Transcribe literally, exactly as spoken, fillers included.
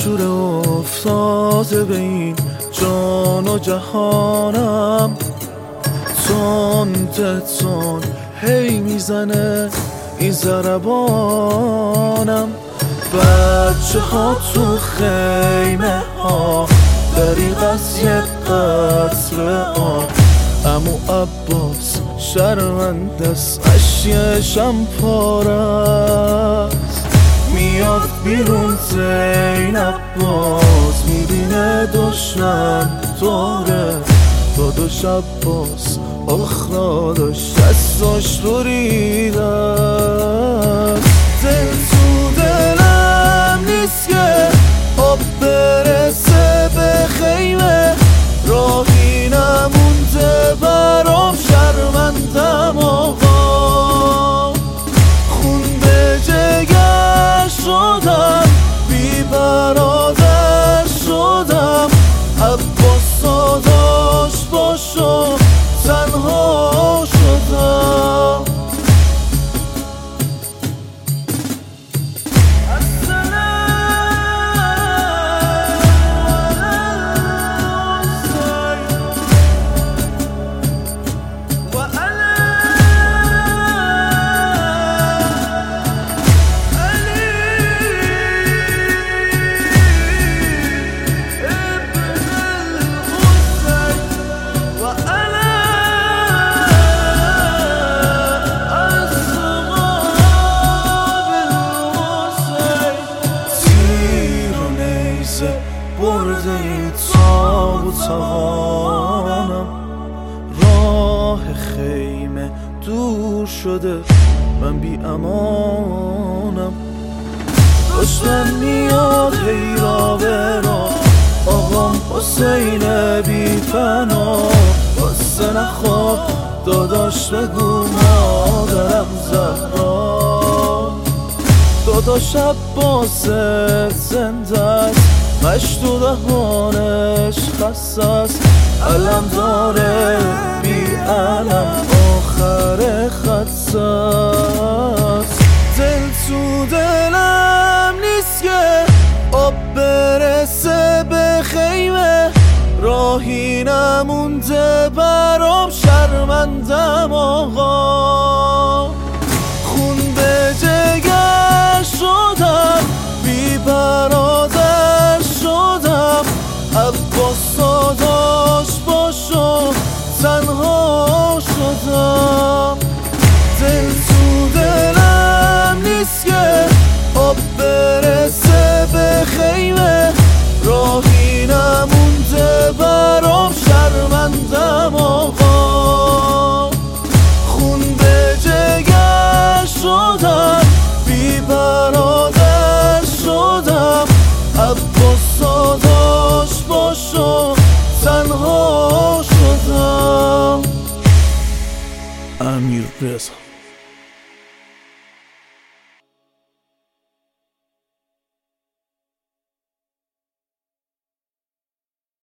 شور افتاده به این جان و جهانم، تند تند هی میزنه این ضربانم. بچه ها تو خیمه ها دریغ از یه قطره آب، عمو عباس شرمنده است اشیشم پارست. میاد بیرون زینب باز میبینه دشمن دوره، داداش عباس آخ داداش دستاش بریده است. دل تو دلم نیست که آب برسه به خیمه، راهی نمونده برام شرمندم آقا. خون به جگر شدم بی برادر شدم، عباس داداش باشو تنها شدم. برده تاب و توانم، راه خیمه دور شده من بی امانم. دشمن میاد هی را به را، آقام حسین بی فنا. واسه نخواب داداش بگو مادرم زهرا، داداش عباس زنده است مشت و دهانش خسته است، علم داره بی علم آخر خط است. دل تو دلم نیست که آب برسه به خیمه، راهی نمونده برام شرمندم آقا. خون به جگر شدم بی برادر شدم، عباس داداش باشو تنها شدم. دل تو دلم نیست که آب برسه به خیمه، راهی نمونده برام شرمندم آقا. خون به جگر شدم بی برادر شدم، عباس داداش باشو تنها شدم. امیر رضا.